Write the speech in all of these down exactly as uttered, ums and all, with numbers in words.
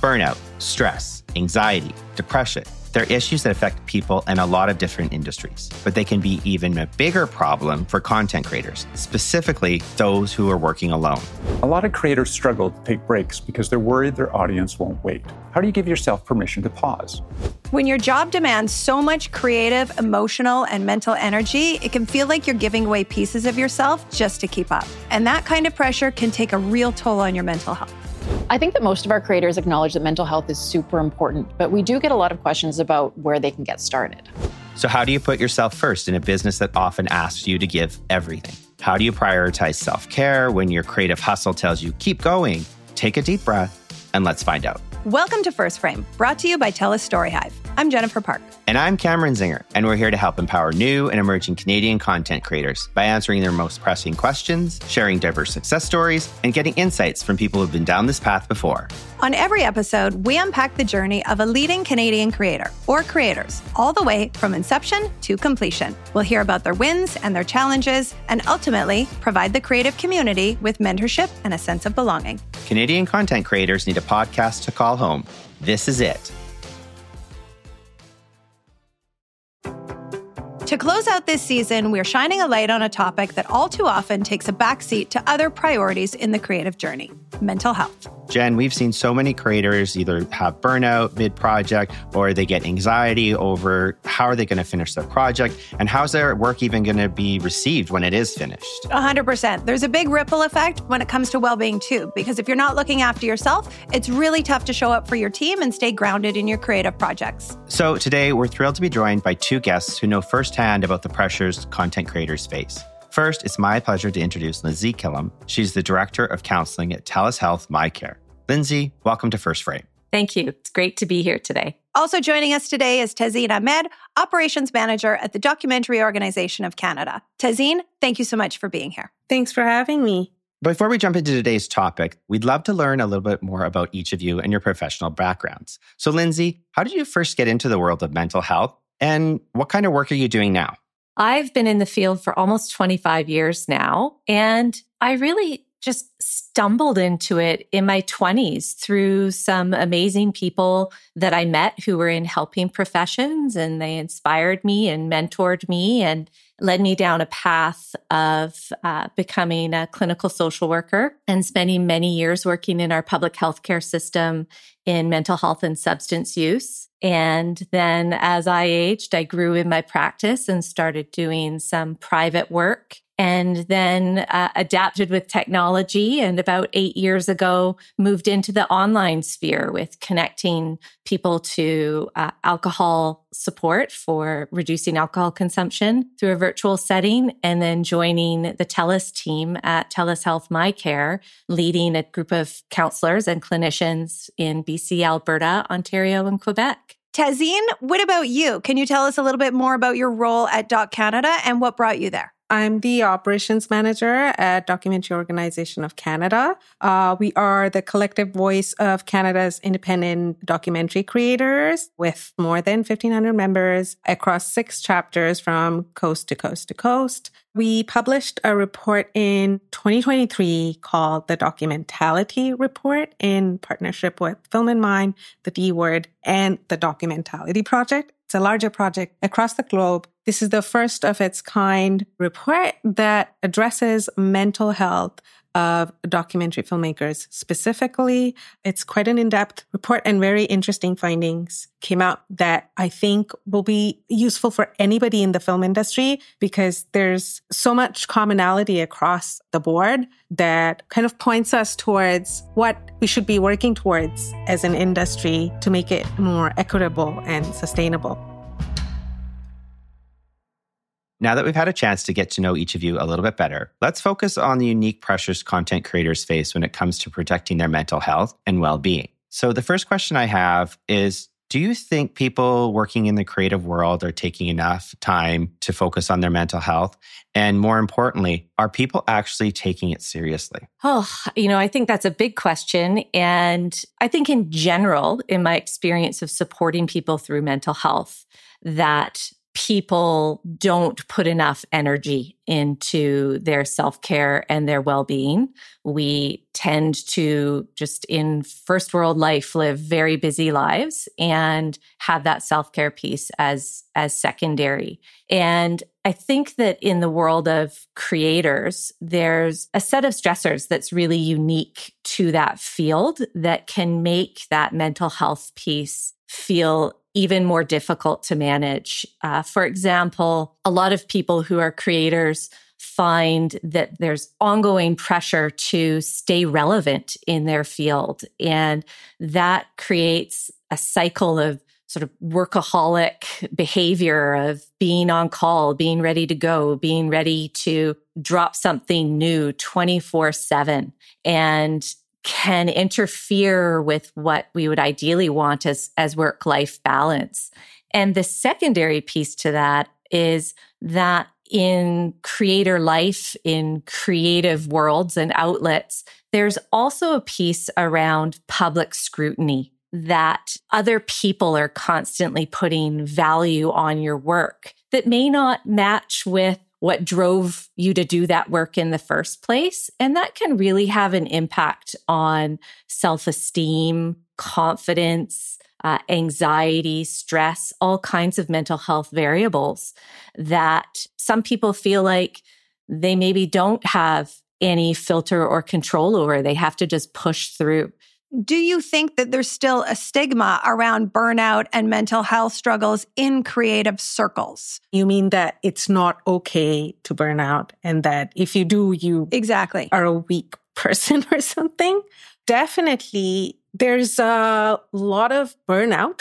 Burnout, stress, anxiety, depression. They're issues that affect people in a lot of different industries, but they can be even a bigger problem for content creators, specifically those who are working alone. A lot of creators struggle to take breaks because they're worried their audience won't wait. How do you give yourself permission to pause? When your job demands so much creative, emotional, and mental energy, it can feel like you're giving away pieces of yourself just to keep up. And that kind of pressure can take a real toll on your mental health. I think that most of our creators acknowledge that mental health is super important, but we do get a lot of questions about where they can get started. So how do you put yourself first in a business that often asks you to give everything? How do you prioritize self-care when your creative hustle tells you, keep going, take a deep breath, and let's find out. Welcome to First Frame, brought to you by TELUS Storyhive. I'm Jennifer Park. And I'm Cameron Zinger, and we're here to help empower new and emerging Canadian content creators by answering their most pressing questions, sharing diverse success stories, and getting insights from people who've been down this path before. On every episode, we unpack the journey of a leading Canadian creator or creators, all the way from inception to completion. We'll hear about their wins and their challenges, and ultimately provide the creative community with mentorship and a sense of belonging. Canadian content creators need a podcast to call home. This is it. To close out this season, we're shining a light on a topic that all too often takes a backseat to other priorities in the creative journey: mental health. Jen, we've seen so many creators either have burnout mid-project or they get anxiety over how are they going to finish their project and how's their work even going to be received when it is finished. one hundred percent. There's a big ripple effect when it comes to well-being too, because if you're not looking after yourself, it's really tough to show up for your team and stay grounded in your creative projects. So today, we're thrilled to be joined by two guests who know firsthand about the pressures content creators face. First, it's my pleasure to introduce Lindsay Killam. She's the Director of Counseling at TELUS Health MyCare. Lindsay, welcome to First Frame. Thank you. It's great to be here today. Also joining us today is Tazeen Ahmed, Operations Manager at the Documentary Organization of Canada. Tazeen, thank you so much for being here. Thanks for having me. Before we jump into today's topic, we'd love to learn a little bit more about each of you and your professional backgrounds. So Lindsay, how did you first get into the world of mental health and what kind of work are you doing now? I've been in the field for almost twenty-five years now, and I really just stumbled into it in my twenties through some amazing people that I met who were in helping professions, and they inspired me and mentored me and led me down a path of uh, becoming a clinical social worker and spending many years working in our public healthcare system in mental health and substance use. And then as I aged, I grew in my practice and started doing some private work, and then uh, adapted with technology. And about eight years ago, moved into the online sphere with connecting people to uh, alcohol support for reducing alcohol consumption through a virtual setting, and then joining the TELUS team at TELUS Health MyCare, leading a group of counselors and clinicians in B C, Alberta, Ontario, and Quebec. Tazeen, what about you? Can you tell us a little bit more about your role at Doc Canada and what brought you there? I'm the operations manager at Documentary Organization of Canada. Uh, we are the collective voice of Canada's independent documentary creators with more than fifteen hundred members across six chapters from coast to coast to coast. We published a report in twenty twenty-three called the Documentality Report in partnership with Film in Mind, the D Word, and the Documentality Project. It's a larger project across the globe. This is the first of its kind report that addresses mental health of documentary filmmakers specifically. It's quite an in-depth report, and very interesting findings came out that I think will be useful for anybody in the film industry, because there's so much commonality across the board that kind of points us towards what we should be working towards as an industry to make it more equitable and sustainable. Now that we've had a chance to get to know each of you a little bit better, let's focus on the unique pressures content creators face when it comes to protecting their mental health and well-being. So the first question I have is, do you think people working in the creative world are taking enough time to focus on their mental health? And more importantly, are people actually taking it seriously? Oh, you know, I think that's a big question. And I think in general, in my experience of supporting people through mental health, that people don't put enough energy into their self-care and their well-being. We tend to just in first world life live very busy lives and have that self-care piece as, as secondary. And I think that in the world of creators, there's a set of stressors that's really unique to that field that can make that mental health piece feel even more difficult to manage. Uh, for example, a lot of people who are creators find that there's ongoing pressure to stay relevant in their field. And that creates a cycle of sort of workaholic behavior of being on call, being ready to go, being ready to drop something new twenty-four seven. And can interfere with what we would ideally want as, as work-life balance. And the secondary piece to that is that in creator life, in creative worlds and outlets, there's also a piece around public scrutiny that other people are constantly putting value on your work that may not match with what drove you to do that work in the first place. And that can really have an impact on self-esteem, confidence, uh, anxiety, stress, all kinds of mental health variables that some people feel like they maybe don't have any filter or control over. They have to just push through. Do you think that there's still a stigma around burnout and mental health struggles in creative circles? You mean that it's not okay to burn out and that if you do, you exactly are a weak person or something? Definitely, there's a lot of burnout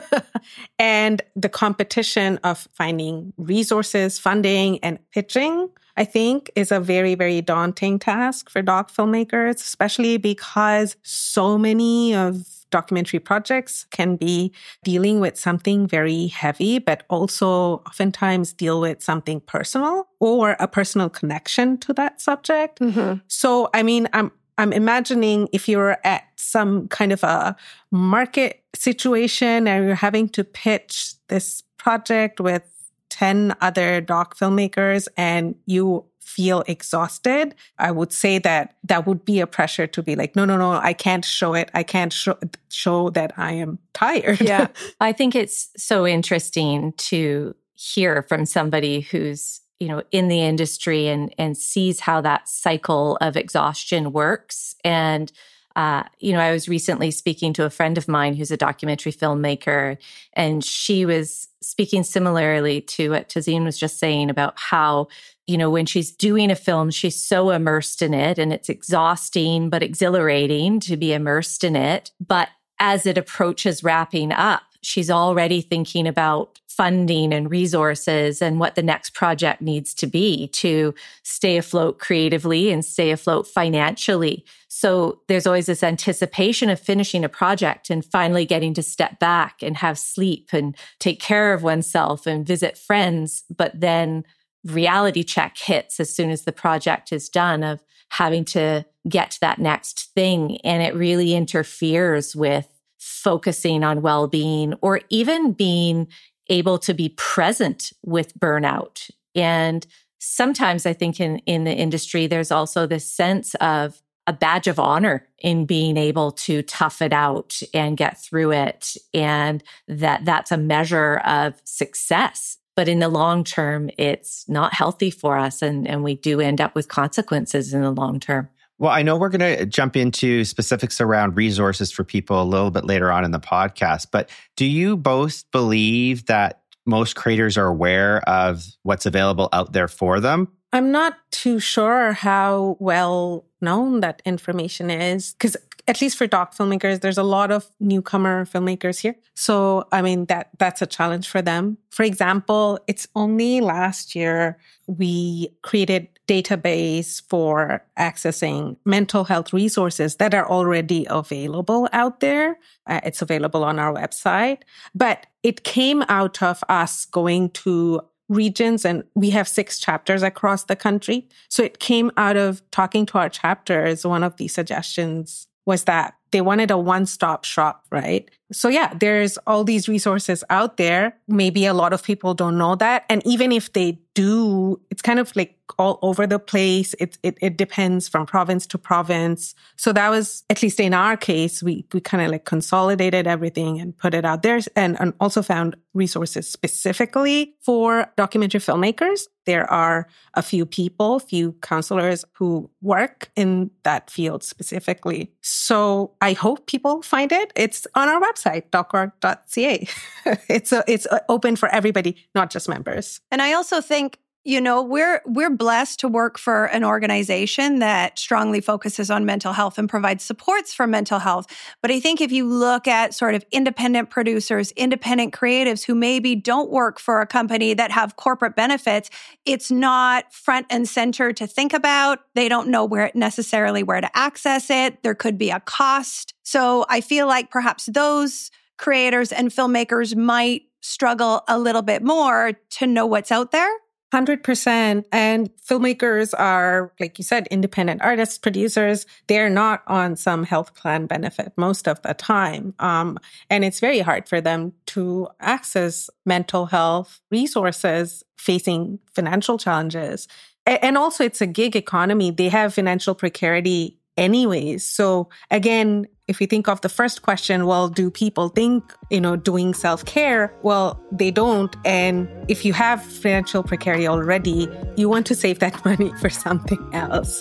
and the competition of finding resources, funding, and pitching, I think, is a very, very daunting task for doc filmmakers, especially because so many of documentary projects can be dealing with something very heavy, but also oftentimes deal with something personal or a personal connection to that subject. Mm-hmm. So, I mean, I'm I'm imagining if you're at some kind of a market situation and you're having to pitch this project with ten other doc filmmakers and you feel exhausted, I would say that that would be a pressure to be like, no, no, no, I can't show it. I can't show, show that I am tired. Yeah. I think it's so interesting to hear from somebody who's, you know, in the industry and, and sees how that cycle of exhaustion works. And, uh, you know, I was recently speaking to a friend of mine who's a documentary filmmaker, and she was speaking similarly to what Tazeen was just saying about how, you know, when she's doing a film, she's so immersed in it and it's exhausting, but exhilarating to be immersed in it. But as it approaches wrapping up, she's already thinking about funding and resources and what the next project needs to be to stay afloat creatively and stay afloat financially. So there's always this anticipation of finishing a project and finally getting to step back and have sleep and take care of oneself and visit friends. But then reality check hits as soon as the project is done of having to get to that next thing. And it really interferes with focusing on well-being or even being able to be present with burnout. And sometimes I think in, in the industry, there's also this sense of a badge of honor in being able to tough it out and get through it. And that that's a measure of success. But in the long term, it's not healthy for us. And, and we do end up with consequences in the long term. Well, I know we're going to jump into specifics around resources for people a little bit later on in the podcast, but do you both believe that most creators are aware of what's available out there for them? I'm not too sure how well known that information is, because at least for doc filmmakers, there's a lot of newcomer filmmakers here. So, I mean, that that's a challenge for them. For example, it's only last year we created database for accessing mental health resources that are already available out there. Uh, it's available on our website, but it came out of us going to regions, and we have six chapters across the country. So it came out of talking to our chapters. One of the suggestions was that They wanted a one-stop shop, right? So yeah, there's all these resources out there. Maybe a lot of people don't know that. And even if they do, it's kind of like all over the place. It, it, it depends from province to province. So that was, at least in our case, we, we kind of like consolidated everything and put it out there, and, and also found resources specifically for documentary filmmakers. There are a few people, few counselors who work in that field specifically. So I hope people find it. It's on our website, doc org dot c a. it's a, it's open for everybody, not just members. And I also think, you know, we're we're blessed to work for an organization that strongly focuses on mental health and provides supports for mental health. But I think if you look at sort of independent producers, independent creatives who maybe don't work for a company that have corporate benefits, it's not front and center to think about. They don't know where necessarily where to access it. There could be a cost. So I feel like perhaps those creators and filmmakers might struggle a little bit more to know what's out there. one hundred percent. And filmmakers are, like you said, independent artists, producers. They're not on some health plan benefit most of the time. Um, and it's very hard for them to access mental health resources facing financial challenges. And also, it's a gig economy. They have financial precarity anyways. So again, if we think of the first question, well, do people think, you know, doing self-care? Well, they don't. And if you have financial precarity already, you want to save that money for something else.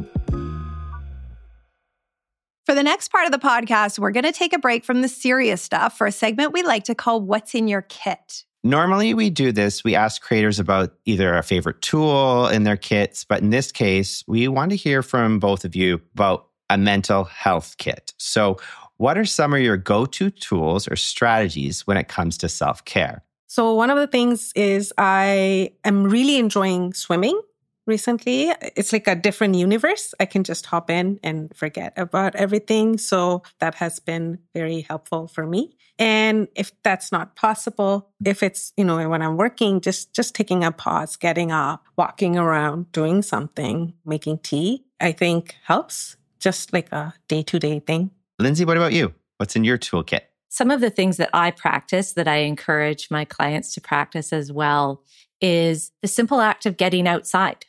For the next part of the podcast, we're going to take a break from the serious stuff for a segment we like to call What's in Your Kit. Normally we do this, we ask creators about either a favorite tool in their kits, but in this case, we want to hear from both of you about a mental health kit. So what are some of your go-to tools or strategies when it comes to self-care? So one of the things is I am really enjoying swimming recently. It's like a different universe. I can just hop in and forget about everything. So that has been very helpful for me. And if that's not possible, if it's, you know, when I'm working, just, just taking a pause, getting up, walking around, doing something, making tea, I think helps. Just like a day-to-day thing. Lindsay, what about you? What's in your toolkit? Some of the things that I practice that I encourage my clients to practice as well is the simple act of getting outside.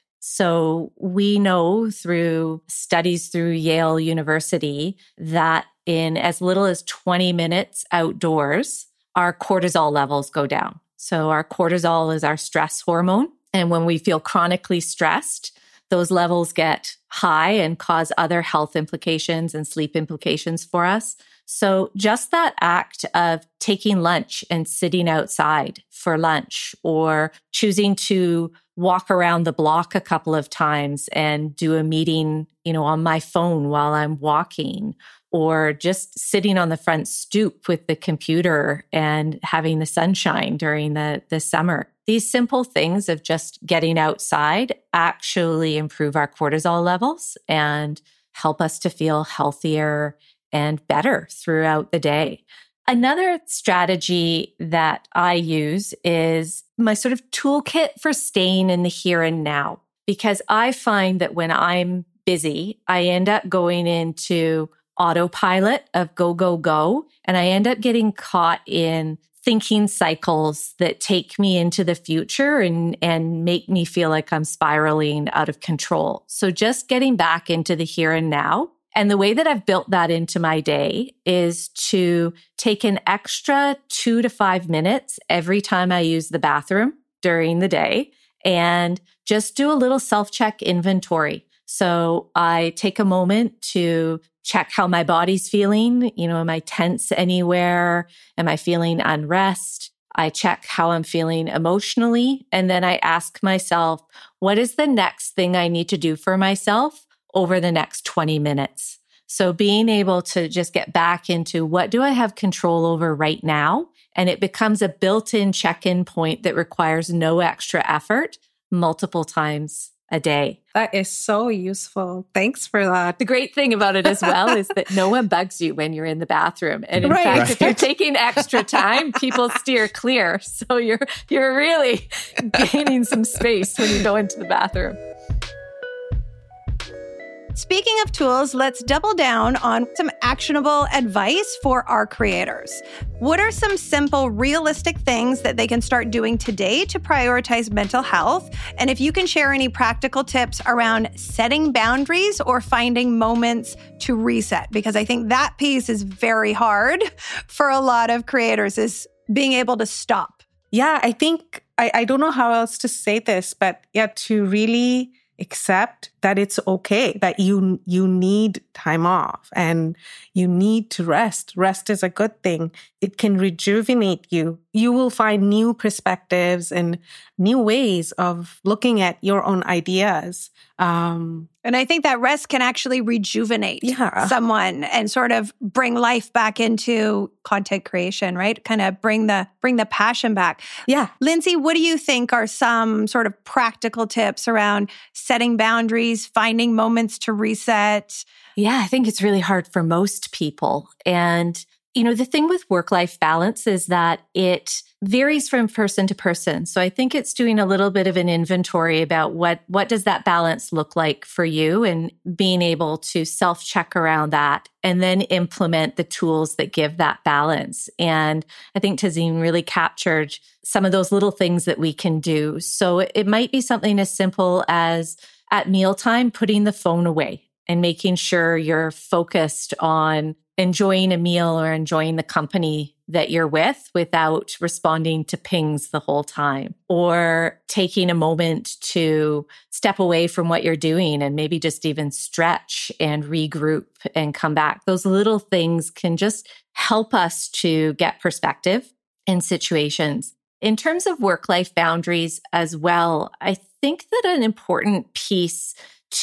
So we know through studies through Yale University that in as little as twenty minutes outdoors, our cortisol levels go down. So our cortisol is our stress hormone. And when we feel chronically stressed, those levels get high and cause other health implications and sleep implications for us. So just that act of taking lunch and sitting outside for lunch, or choosing to walk around the block a couple of times and do a meeting, you know, on my phone while I'm walking, or just sitting on the front stoop with the computer and having the sunshine during the, the summer. These simple things of just getting outside actually improve our cortisol levels and help us to feel healthier and better throughout the day. Another strategy that I use is my sort of toolkit for staying in the here and now, because I find that when I'm busy, I end up going into autopilot of go, go, go, and I end up getting caught in thinking cycles that take me into the future and, and make me feel like I'm spiraling out of control. So just getting back into the here and now. And the way that I've built that into my day is to take an extra two to five minutes every time I use the bathroom during the day and just do a little self-check inventory. So I take a moment to check how my body's feeling. You know, am I tense anywhere? Am I feeling unrest? I check how I'm feeling emotionally. And then I ask myself, what is the next thing I need to do for myself over the next twenty minutes? So being able to just get back into what do I have control over right now? And it becomes a built-in check-in point that requires no extra effort multiple times a day. That is so useful. Thanks for that. The great thing about it as well is that no one bugs you when you're in the bathroom. And in Right. fact, Right. if you're taking extra time, people steer clear. So you're you're really gaining some space when you go into the bathroom. Speaking of tools, let's double down on some actionable advice for our creators. What are some simple, realistic things that they can start doing today to prioritize mental health? And if you can share any practical tips around setting boundaries or finding moments to reset, because I think that piece is very hard for a lot of creators, is being able to stop. Yeah, I think, I, I don't know how else to say this, but yeah, to really accept that it's okay, that you you need time off and you need to rest. Rest is a good thing. It can rejuvenate you. You will find new perspectives and new ways of looking at your own ideas. Um, and I think that rest can actually rejuvenate yeah. someone and sort of bring life back into content creation, right? Kind of bring the bring the passion back. Yeah. Lindsay, what do you think are some sort of practical tips around setting boundaries, finding moments to reset? Yeah, I think it's really hard for most people. And, you know, the thing with work-life balance is that it varies from person to person. So I think it's doing a little bit of an inventory about what, what does that balance look like for you, and being able to self-check around that and then implement the tools that give that balance. And I think Tazeen really captured some of those little things that we can do. So it might be something as simple as at mealtime, putting the phone away and making sure you're focused on enjoying a meal or enjoying the company that you're with without responding to pings the whole time, or taking a moment to step away from what you're doing and maybe just even stretch and regroup and come back. Those little things can just help us to get perspective in situations. In terms of work-life boundaries as well, I think that an important piece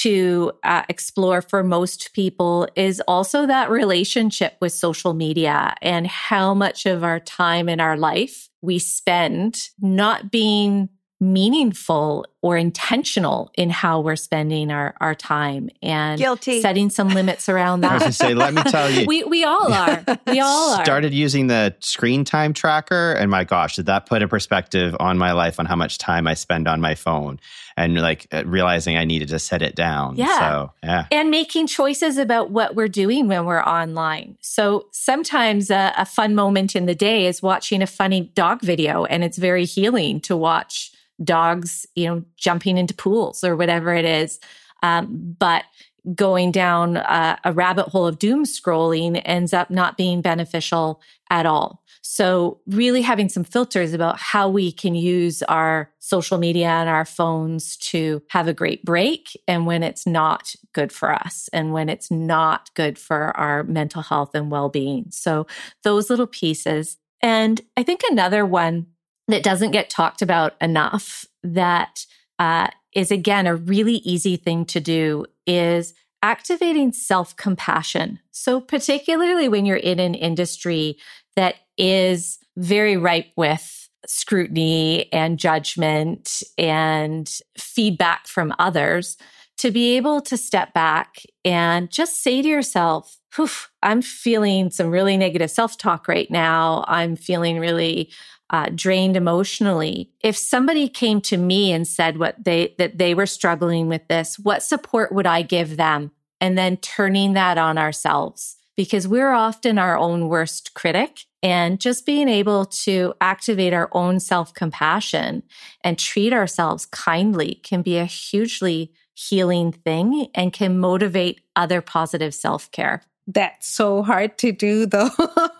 to uh, explore for most people is also that relationship with social media and how much of our time in our life we spend not being meaningful or intentional in how we're spending our, our time, and Guilty. setting some limits around that. I was going to say, let me tell you. we we all are. We all are. Started using the screen time tracker, and my gosh, did that put a perspective on my life on how much time I spend on my phone, and like realizing I needed to set it down. Yeah. So, yeah. And making choices about what we're doing when we're online. So sometimes a, a fun moment in the day is watching a funny dog video, and it's very healing to watch dogs, you know, jumping into pools or whatever it is. Um, but going down uh, a rabbit hole of doom scrolling ends up not being beneficial at all. So really having some filters about how we can use our social media and our phones to have a great break, and when it's not good for us and when it's not good for our mental health and well-being. So those little pieces. And I think another one that doesn't get talked about enough, that uh, is, again, a really easy thing to do, is activating self-compassion. So particularly when you're in an industry that is very ripe with scrutiny and judgment and feedback from others, to be able to step back and just say to yourself, I'm feeling some really negative self-talk right now. I'm feeling really Uh, drained emotionally. If somebody came to me and said what they that they were struggling with this, what support would I give them? And then turning that on ourselves, because we're often our own worst critic, and just being able to activate our own self-compassion and treat ourselves kindly can be a hugely healing thing and can motivate other positive self-care. That's so hard to do, though.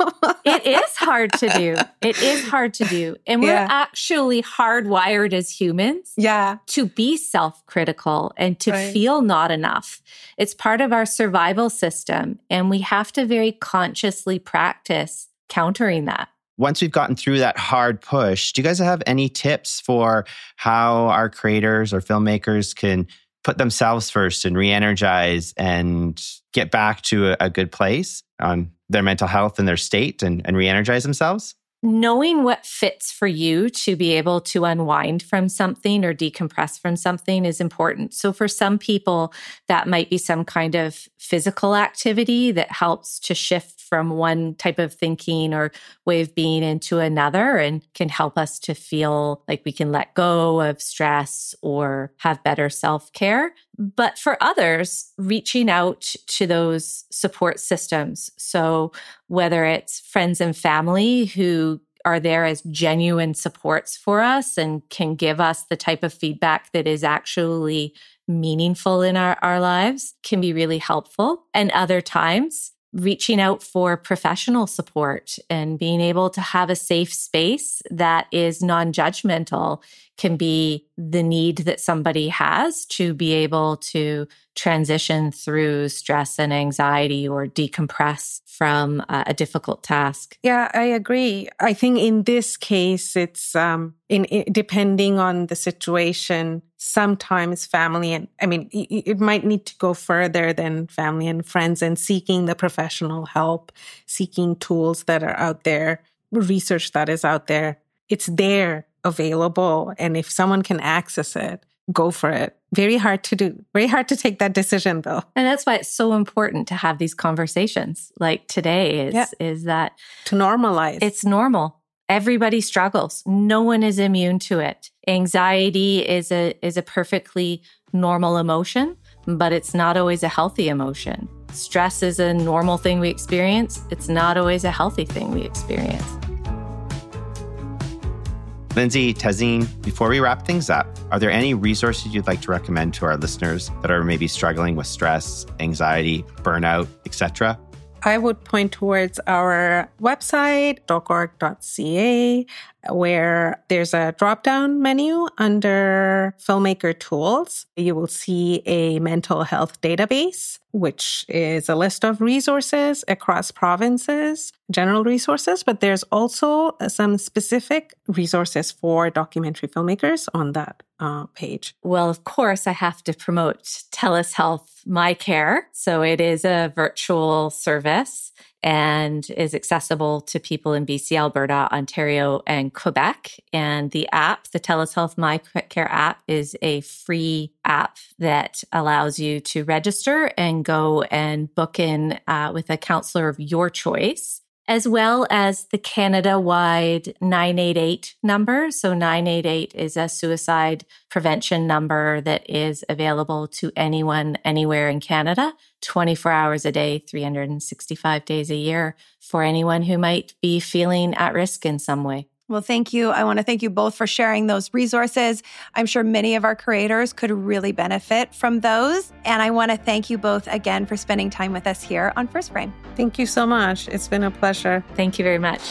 It is hard to do. It is hard to do. And we're Yeah. actually hardwired as humans Yeah. to be self-critical and to Right. feel not enough. It's part of our survival system, and we have to very consciously practice countering that. Once we've gotten through that hard push, do you guys have any tips for how our creators or filmmakers can put themselves first and re-energize and get back to a, a good place on their mental health and their state, and, and re-energize themselves? Knowing what fits for you to be able to unwind from something or decompress from something is important. So for some people, that might be some kind of physical activity that helps to shift from one type of thinking or way of being into another, and can help us to feel like we can let go of stress or have better self-care. But for others, reaching out to those support systems. So whether it's friends and family who are there as genuine supports for us and can give us the type of feedback that is actually meaningful in our, our lives, can be really helpful. And other times, reaching out for professional support and being able to have a safe space that is non-judgmental can be the need that somebody has to be able to transition through stress and anxiety or decompress from uh, a difficult task. Yeah, I agree. I think in this case, it's um, in, in depending on the situation, sometimes family and, I mean, it, it might need to go further than family and friends and seeking the professional help, seeking tools that are out there, research that is out there. It's there, available. And if someone can access it, go for it. Very hard to do. Very hard to take that decision, though. And that's why it's so important to have these conversations like today is, yeah. is that to normalize. It's normal. Everybody struggles. No one is immune to it. Anxiety is a is a perfectly normal emotion, but it's not always a healthy emotion. Stress is a normal thing we experience. It's not always a healthy thing we experience. Lindsay, Tazeen, before we wrap things up, are there any resources you'd like to recommend to our listeners that are maybe struggling with stress, anxiety, burnout, et cetera? I would point towards our website, doc org dot c a, where there's a drop-down menu under Filmmaker Tools. You will see a mental health database, which is a list of resources across provinces, general resources, but there's also some specific resources for documentary filmmakers on that uh, page. Well, of course, I have to promote TELUS Health My Care. So it is a virtual service and is accessible to people in B C, Alberta, Ontario, and Quebec. And the app, the TELUS Health My Care app, is a free app that allows you to register and go and book in uh, with a counselor of your choice, as well as the Canada-wide nine eight eight number. So nine eight eight is a suicide prevention number that is available to anyone, anywhere in Canada, twenty-four hours a day, three hundred sixty-five days a year, for anyone who might be feeling at risk in some way. Well, thank you. I want to thank you both for sharing those resources. I'm sure many of our creators could really benefit from those. And I want to thank you both again for spending time with us here on First Frame. Thank you so much. It's been a pleasure. Thank you very much.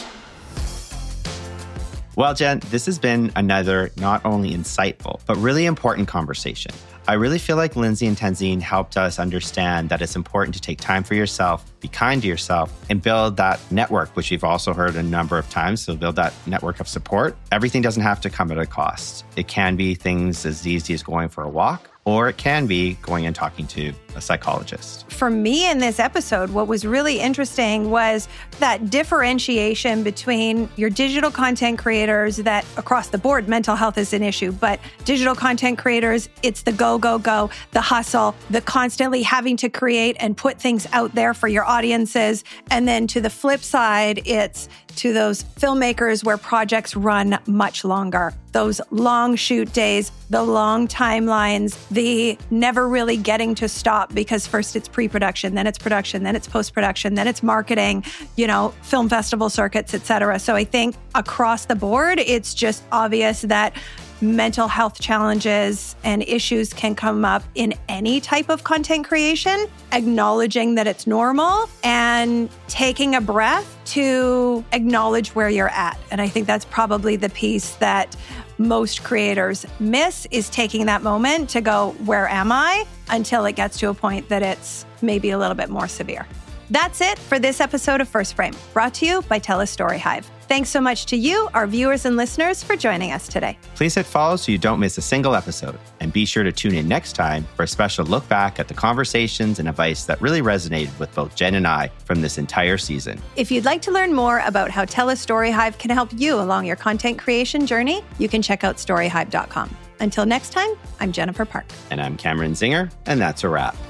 Well, Jen, this has been another not only insightful, but really important conversation. I really feel like Lindsay and Tazeen helped us understand that it's important to take time for yourself, be kind to yourself, and build that network, which you've also heard a number of times. So build that network of support. Everything doesn't have to come at a cost. It can be things as easy as going for a walk, or it can be going and talking to a psychologist. For me in this episode, what was really interesting was that differentiation between your digital content creators that across the board, mental health is an issue, but digital content creators, it's the go, go, go, the hustle, the constantly having to create and put things out there for your audiences. And then to the flip side, it's to those filmmakers where projects run much longer. Those long shoot days, the long timelines, the never really getting to stop because first it's pre-production, then it's production, then it's post-production, then it's marketing, you know, film festival circuits, et cetera. So I think across the board, it's just obvious that mental health challenges and issues can come up in any type of content creation, acknowledging that it's normal and taking a breath to acknowledge where you're at. And I think that's probably the piece that most creators miss, is taking that moment to go, where am I? Until it gets to a point that it's maybe a little bit more severe. That's it for this episode of First Frame, brought to you by TELUS StoryHive. Thanks so much to you, our viewers and listeners, for joining us today. Please hit follow so you don't miss a single episode. And be sure to tune in next time for a special look back at the conversations and advice that really resonated with both Jen and I from this entire season. If you'd like to learn more about how TELUS StoryHive can help you along your content creation journey, you can check out story hive dot com. Until next time, I'm Jennifer Park. And I'm Cameron Zinger, and that's a wrap.